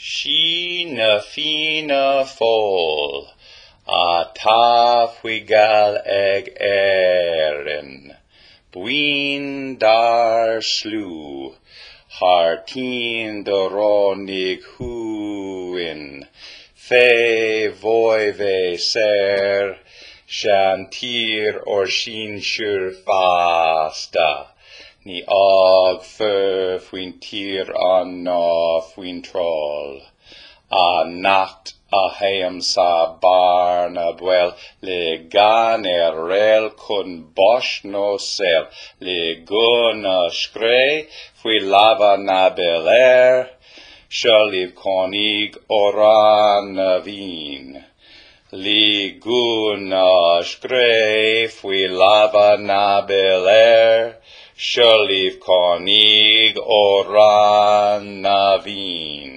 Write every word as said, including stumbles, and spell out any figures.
Sheena fina fol, a tafwigal eg erin, buin dar slu, hartin de ronig huin, fe voive ser, shantir or shinshur fasta, ni og fur fwyn tir an na fwyn troll, a nacht a heam sa barn a bwel, le gan er rel kun bosh no sel, le gun a shkre, fwy lava na bel air, shaliv konig oran a vin. Le gun a shkre, fwy lava na bel air, shaliv konig oran a vin.